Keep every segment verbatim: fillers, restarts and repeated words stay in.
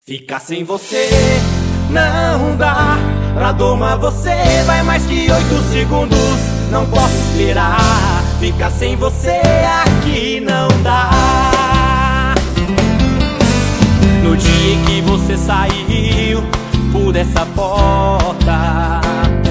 Ficar sem você não dá, pra domar você vai mais que oito segundos. Não posso esperar, ficar sem você aqui não dá. No dia em que você saiu por essa porta,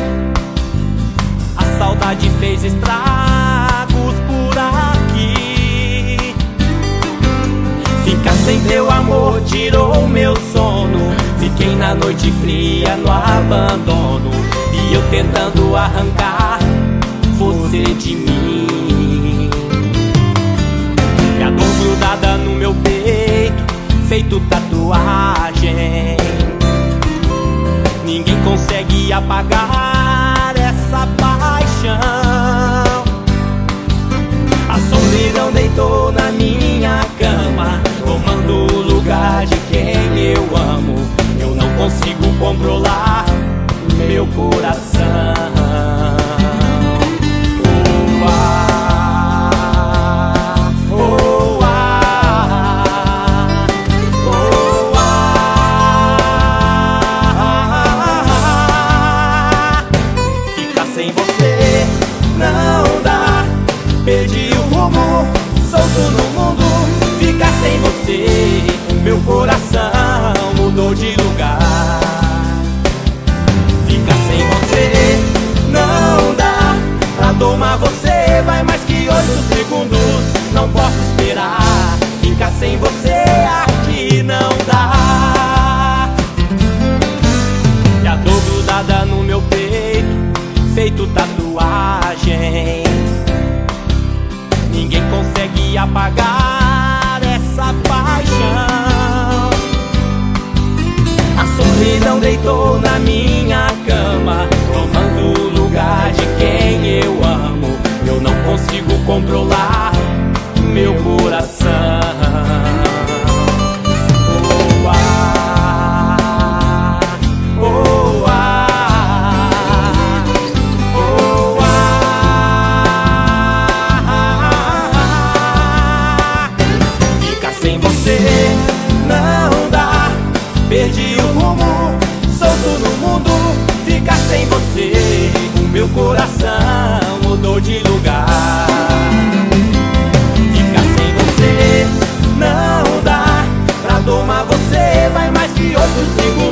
a saudade fez estragos por aqui. Ficar sem teu amor tirou meu sono, fiquei na noite fria no abandono, e eu tentando arrancar você de mim. E a dor grudada no meu peito, feito tatuagem, ninguém consegue apagar essa paixão. A solidão deitou na minha cama, tomando o lugar de quem eu amo. Eu não consigo controlar meu coração. Oh, ah, oh, ah, oh, ah. Ficar sem você não dá, perdi o rumo, solto no mundo. Ficar sem você, meu coração mudou de lugar. Ficar sem você não dá, pra domar você vai mais que oito segundos. Não posso esperar, ficar sem você aqui não dá. E a dor grudada no meu peito, feito tatuagem, ninguém consegue apagar essa paixão. A solidão deitou na minha cama, tomando o lugar de quem eu amo. Eu não consigo controlar meu coração. Oh, ah, oh, ah, oh, ah. Ficar sem você não dá, perdi o rumo, solto no mundo. Ficar sem você, o meu coração mudou de lugar. Ficar sem você não dá, pra domar você vai mais que oito segundos.